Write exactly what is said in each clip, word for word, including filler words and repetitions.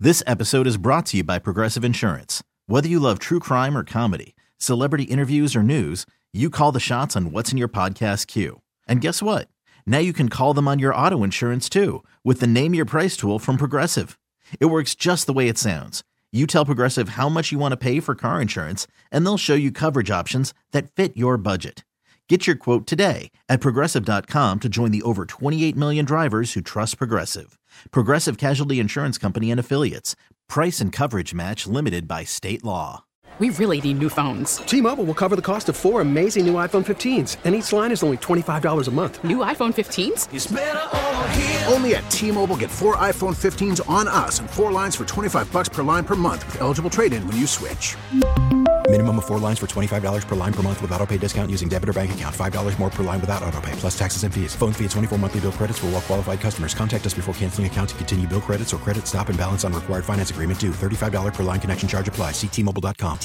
This episode is brought to you by Progressive Insurance. Whether you love true crime or comedy, celebrity interviews or news, you call the shots on what's in your podcast queue. And guess what? Now you can call them on your auto insurance too with the Name Your Price tool from Progressive. It works just the way it sounds. You tell Progressive how much you want to pay for car insurance, and they'll show you coverage options that fit your budget. Get your quote today at Progressive dot com to join the over twenty-eight million drivers who trust Progressive. Progressive Casualty Insurance Company and Affiliates. Price and coverage match limited by state law. We really need new phones. T-Mobile will cover the cost of four amazing new iPhone fifteens, and each line is only twenty-five dollars a month. New iPhone fifteens? It's better over here. Only at T-Mobile, get four iPhone fifteens on us and four lines for twenty-five bucks per line per month with eligible trade-in when you switch. Minimum of four lines for twenty-five dollars per line per month with autopay discount using debit or bank account. five dollars more per line without autopay, plus taxes and fees. Phone fee at twenty-four monthly bill credits for well-qualified customers. Contact us before canceling account to continue bill credits or credit stop and balance on required finance agreement due. thirty-five dollars per line connection charge applies. See T Mobile dot com.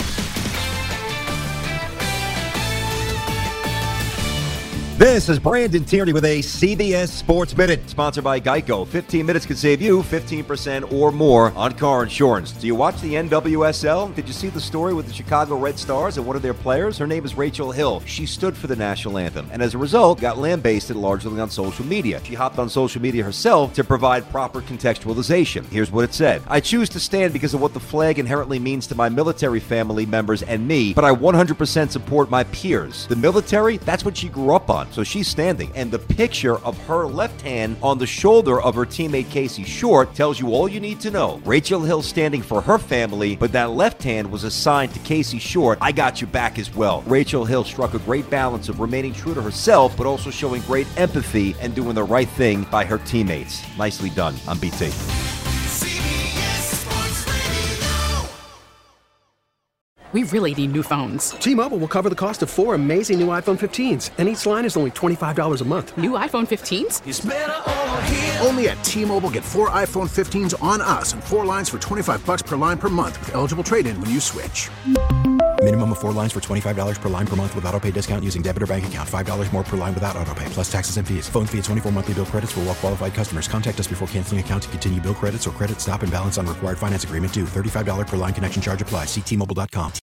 This is Brandon Tierney with a C B S Sports Minute, sponsored by Geico. fifteen minutes could save you fifteen percent or more on car insurance. Do you watch the N W S L? Did you see the story with the Chicago Red Stars and one of their players? Her name is Rachel Hill. She stood for the national anthem, and as a result, got lambasted largely on social media. She hopped on social media herself to provide proper contextualization. Here's what it said. I choose to stand because of what the flag inherently means to my military family members and me, but I one hundred percent support my peers. The military, that's what she grew up on. So she's standing, and the picture of her left hand on the shoulder of her teammate Casey Short tells you all you need to know. Rachel Hill standing for her family, but that left hand was assigned to Casey Short. I got your back as well. Rachel Hill struck a great balance of remaining true to herself, but also showing great empathy and doing the right thing by her teammates. Nicely done. I'm B T. We really need new phones. T-Mobile will cover the cost of four amazing new iPhone fifteens, and each line is only twenty-five dollars a month. New iPhone fifteens? It's better over here. Only at T-Mobile, get four iPhone fifteens on us and four lines for twenty-five bucks per line per month with eligible trade-in when you switch. Minimum of four lines for twenty-five dollars per line per month with autopay discount using debit or bank account. five dollars more per line without autopay, plus taxes and fees. Phone fee at twenty-four monthly bill credits for well-qualified customers. Contact us before canceling account to continue bill credits or credit stop and balance on required finance agreement due. thirty-five dollars per line connection charge applies. See T Mobile dot com.